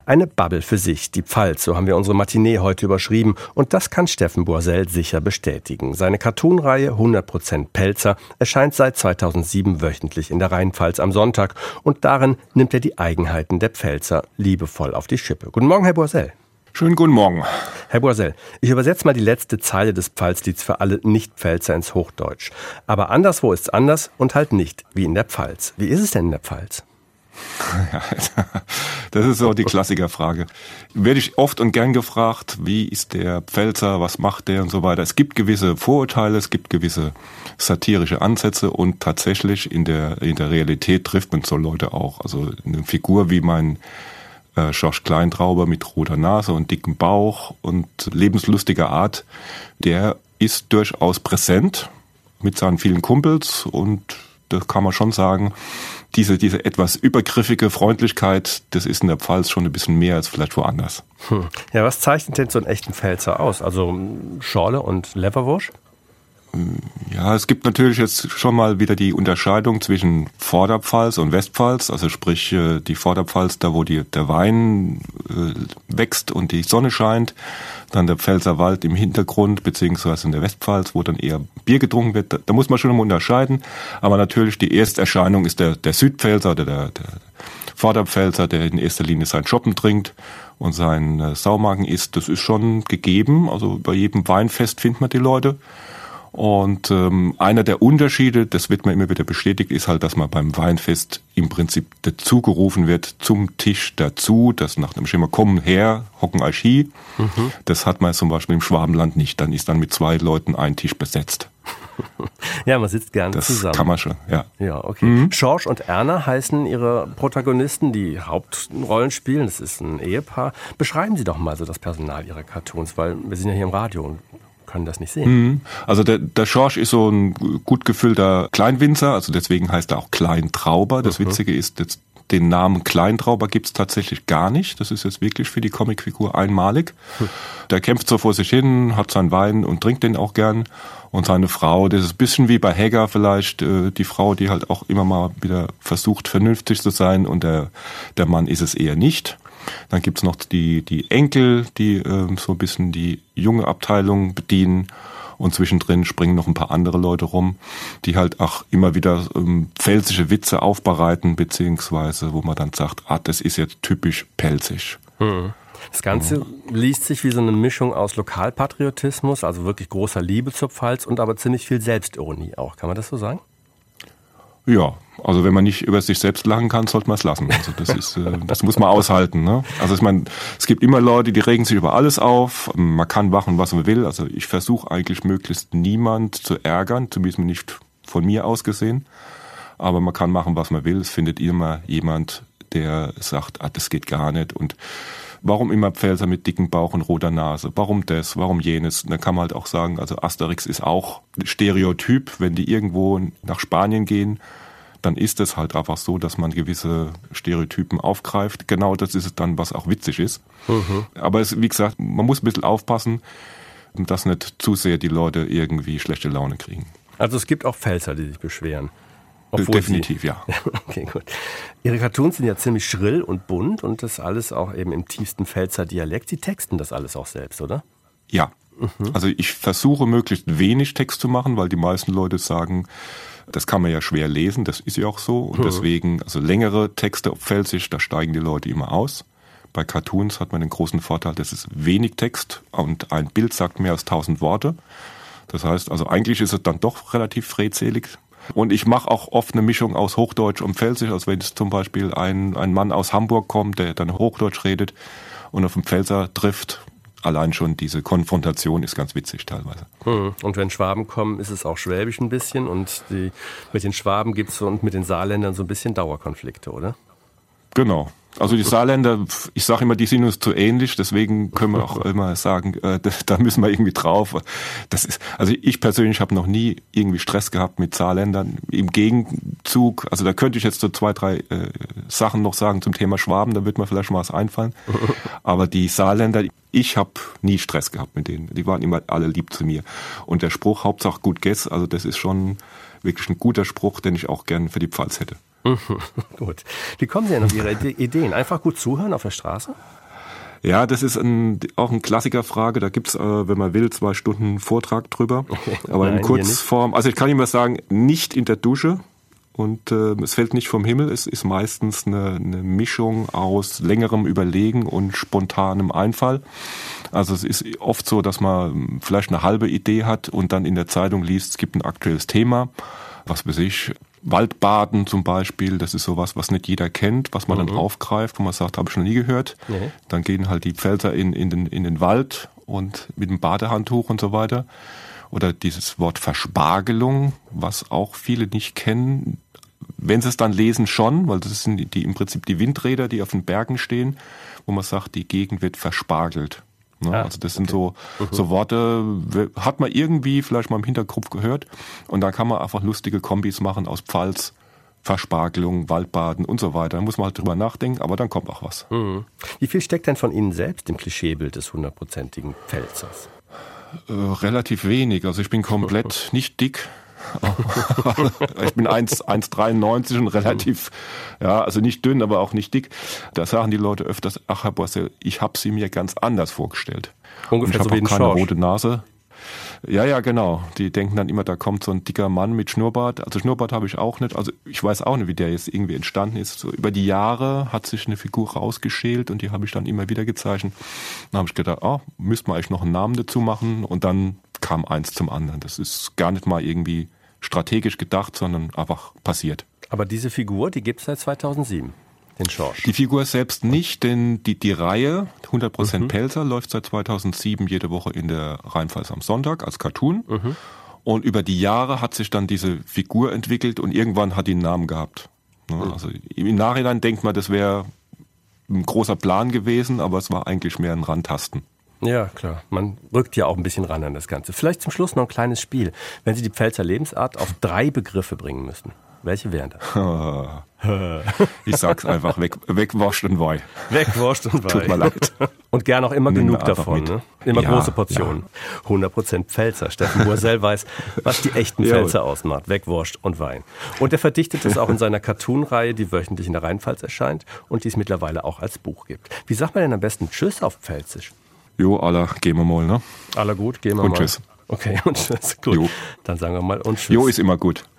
Eine Bubble für sich, die Pfalz, so haben wir unsere Matinee heute überschrieben. Und das kann Steffen Boisel sicher bestätigen. Seine Cartoonreihe 100% Pelzer erscheint seit 2007 wöchentlich in der Rheinpfalz am Sonntag. Und darin nimmt er die Eigenheiten der Pfälzer liebevoll auf die Schippe. Guten Morgen, Herr Boisel. Schönen guten Morgen. Herr Boisel, ich übersetze mal die letzte Zeile des Pfalzlieds für alle Nicht-Pfälzer ins Hochdeutsch. Aber anderswo ist's anders und halt nicht, wie in der Pfalz. Wie ist es denn in der Pfalz? Ja, das ist so die Klassikerfrage. Werde ich oft und gern gefragt, wie ist der Pfälzer, was macht der und so weiter. Es gibt gewisse Vorurteile, es gibt gewisse satirische Ansätze und tatsächlich in der Realität trifft man so Leute auch. Also eine Figur wie mein Schorsch Kleintrauber mit roter Nase und dickem Bauch und lebenslustiger Art, der ist durchaus präsent mit seinen vielen Kumpels und das kann man schon sagen, diese etwas übergriffige Freundlichkeit, das ist in der Pfalz schon ein bisschen mehr als vielleicht woanders. Ja, was zeichnet denn so einen echten Pfälzer aus? Also Schorle und Leberwurst? Ja, es gibt natürlich jetzt schon mal wieder die Unterscheidung zwischen Vorderpfalz und Westpfalz, also sprich die Vorderpfalz, da wo der Wein wächst und die Sonne scheint, dann der Pfälzerwald im Hintergrund, beziehungsweise in der Westpfalz, wo dann eher Bier getrunken wird, da muss man schon mal unterscheiden, aber natürlich die Ersterscheinung ist der Südpfälzer oder der Vorderpfälzer, der in erster Linie sein Schoppen trinkt und seinen Saumagen isst, das ist schon gegeben, also bei jedem Weinfest findet man die Leute. Und einer der Unterschiede, das wird mir immer wieder bestätigt, ist halt, dass man beim Weinfest im Prinzip dazu gerufen wird, zum Tisch dazu, das nach dem Schema kommen her, hocken euch hi. Das hat man zum Beispiel im Schwabenland nicht. Dann ist dann mit 2 Leuten ein Tisch besetzt. Ja, man sitzt gerne zusammen. Das kann man schon, ja. Ja, okay. Schorsch und Erna heißen Ihre Protagonisten, die Hauptrollen spielen. Das ist ein Ehepaar. Beschreiben Sie doch mal so das Personal Ihrer Cartoons, weil wir sind ja hier im Radio und können das nicht sehen. Also der Schorsch ist so ein gut gefüllter Kleinwinzer, also deswegen heißt er auch Kleintrauber. Das Witzige ist, jetzt, den Namen Kleintrauber gibt's tatsächlich gar nicht. Das ist jetzt wirklich für die Comicfigur einmalig. Der kämpft so vor sich hin, hat seinen Wein und trinkt den auch gern. Und seine Frau, das ist ein bisschen wie bei Hegger vielleicht, die Frau, die halt auch immer mal wieder versucht, vernünftig zu sein und der Mann ist es eher nicht. Dann gibt's noch die Enkel, die so ein bisschen die junge Abteilung bedienen und zwischendrin springen noch ein paar andere Leute rum, die halt auch immer wieder pfälzische Witze aufbereiten, beziehungsweise wo man dann sagt, das ist jetzt typisch pelzig. Das Ganze liest sich wie so eine Mischung aus Lokalpatriotismus, also wirklich großer Liebe zur Pfalz und aber ziemlich viel Selbstironie auch. Kann man das so sagen? Ja, also wenn man nicht über sich selbst lachen kann, sollte man es lassen. Also das muss man aushalten. Ne? Also ich meine, es gibt immer Leute, die regen sich über alles auf. Man kann machen, was man will. Also ich versuche eigentlich möglichst niemand zu ärgern, zumindest nicht von mir aus gesehen. Aber man kann machen, was man will. Es findet immer jemand, der sagt, das geht gar nicht. Und warum immer Pfälzer mit dickem Bauch und roter Nase? Warum das? Warum jenes? Und dann kann man halt auch sagen, also Asterix ist auch Stereotyp. Wenn die irgendwo nach Spanien gehen, dann ist es halt einfach so, dass man gewisse Stereotypen aufgreift. Genau das ist es dann, was auch witzig ist. Aber wie gesagt, man muss ein bisschen aufpassen, dass nicht zu sehr die Leute irgendwie schlechte Laune kriegen. Also es gibt auch Pfälzer, die sich beschweren. Definitiv, ja. Okay, gut. Ihre Cartoons sind ja ziemlich schrill und bunt und das alles auch eben im tiefsten Pfälzer Dialekt. Sie texten das alles auch selbst, oder? Ja. Also ich versuche möglichst wenig Text zu machen, weil die meisten Leute sagen, das kann man ja schwer lesen, das ist ja auch so. Und deswegen, also längere Texte auf Pfälzisch, da steigen die Leute immer aus. Bei Cartoons hat man den großen Vorteil, das ist wenig Text und ein Bild sagt mehr als 1000 Worte. Das heißt, also eigentlich ist es dann doch relativ redselig. Und ich mache auch oft eine Mischung aus Hochdeutsch und Pfälzisch. Also wenn es zum Beispiel ein Mann aus Hamburg kommt, der dann Hochdeutsch redet und auf den Pfälzer trifft, allein schon diese Konfrontation ist ganz witzig teilweise. Und wenn Schwaben kommen, ist es auch Schwäbisch ein bisschen. Und mit den Schwaben gibt's und mit den Saarländern so ein bisschen Dauerkonflikte, oder? Genau. Also die Saarländer, ich sage immer, die sind uns zu ähnlich, deswegen können wir auch immer sagen, da müssen wir irgendwie drauf. Also ich persönlich habe noch nie irgendwie Stress gehabt mit Saarländern. Im Gegenzug, also da könnte ich jetzt so 2, 3 Sachen noch sagen zum Thema Schwaben, da wird mir vielleicht mal was einfallen. Aber die Saarländer, ich habe nie Stress gehabt mit denen. Die waren immer alle lieb zu mir. Und der Spruch, Hauptsache gut Guess, also das ist schon wirklich ein guter Spruch, den ich auch gern für die Pfalz hätte. Gut. Wie kommen Sie denn auf Ihre Ideen? Einfach gut zuhören auf der Straße? Ja, das ist auch eine Klassikerfrage. Da gibt's, wenn man will, 2 Stunden Vortrag drüber. Okay. Aber in Kurzform, also ich kann Ihnen mal sagen, nicht in der Dusche. Und es fällt nicht vom Himmel. Es ist meistens eine Mischung aus längerem Überlegen und spontanem Einfall. Also es ist oft so, dass man vielleicht eine halbe Idee hat und dann in der Zeitung liest, es gibt ein aktuelles Thema. Was weiß ich, Waldbaden zum Beispiel, das ist sowas, was nicht jeder kennt, was man dann aufgreift, wo man sagt, habe ich noch nie gehört. Nee. Dann gehen halt die Pfälzer in den Wald und mit dem Badehandtuch und so weiter. Oder dieses Wort Verspargelung, was auch viele nicht kennen. Wenn sie es dann lesen schon, weil das sind im Prinzip die Windräder, die auf den Bergen stehen, wo man sagt, die Gegend wird verspargelt. Ne? Also das sind so Worte, hat man irgendwie vielleicht mal im Hinterkopf gehört. Und da kann man einfach lustige Kombis machen aus Pfalz, Verspargelung, Waldbaden und so weiter. Da muss man halt drüber nachdenken, aber dann kommt auch was. Wie viel steckt denn von Ihnen selbst im Klischeebild des 100%igen Pfälzers? Relativ wenig. Also ich bin komplett nicht dick. Ich bin 1,93 und relativ, also nicht dünn, aber auch nicht dick. Da sagen die Leute öfters, ach Herr Borsell, ich habe Sie mir ganz anders vorgestellt. Ungefähr und ich so wie habe auch keine rote Nase. Ja, genau. Die denken dann immer, da kommt so ein dicker Mann mit Schnurrbart. Also Schnurrbart habe ich auch nicht. Also ich weiß auch nicht, wie der jetzt irgendwie entstanden ist. So über die Jahre hat sich eine Figur rausgeschält und die habe ich dann immer wieder gezeichnet. Dann habe ich gedacht, müsste man eigentlich noch einen Namen dazu machen. Und dann kam eins zum anderen. Das ist gar nicht mal irgendwie strategisch gedacht, sondern einfach passiert. Aber diese Figur, die gibt es seit 2007. Den Schorsch. Die Figur selbst nicht, denn die Reihe 100% Pelzer läuft seit 2007 jede Woche in der Rheinpfalz am Sonntag als Cartoon. Und über die Jahre hat sich dann diese Figur entwickelt und irgendwann hat die einen Namen gehabt. Also im Nachhinein denkt man, das wäre ein großer Plan gewesen, aber es war eigentlich mehr ein Rantasten. Ja, klar. Man rückt ja auch ein bisschen ran an das Ganze. Vielleicht zum Schluss noch ein kleines Spiel. Wenn Sie die Pfälzer Lebensart auf 3 Begriffe bringen müssen, welche wären das? Ich sag's einfach, Wegwurst und Weih. Wegwurst und Weih. Tut mir leid. Und gern auch immer genug davon. Ne? Immer große Portionen. Ja. 100% Pfälzer. Steffen Borsell weiß, was die echten Pfälzer ausmacht. Wegwurst und Wein. Und er verdichtet es auch in seiner Cartoon-Reihe, die wöchentlich in der Rheinpfalz erscheint und die es mittlerweile auch als Buch gibt. Wie sagt man denn am besten Tschüss auf Pfälzisch? Jo, aller, gehen wir mal, ne? Aller gut, gehen wir und mal. Tschüss. Okay, und tschüss. Gut. Jo. Dann sagen wir mal und tschüss. Jo ist immer gut.